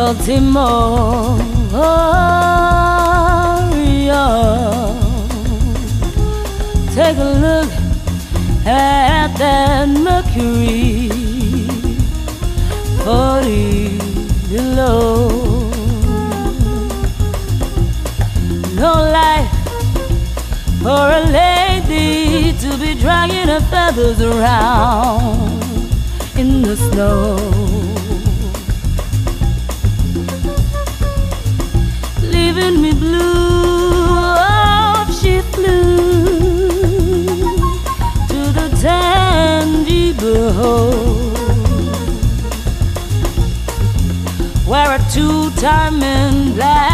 Baltimore. Take a look at that Mercury, 40 below. No life for a lady to be dragging her feathers around in the snow. Leaving me blue, off she flew to the Tangible, where a two-time man black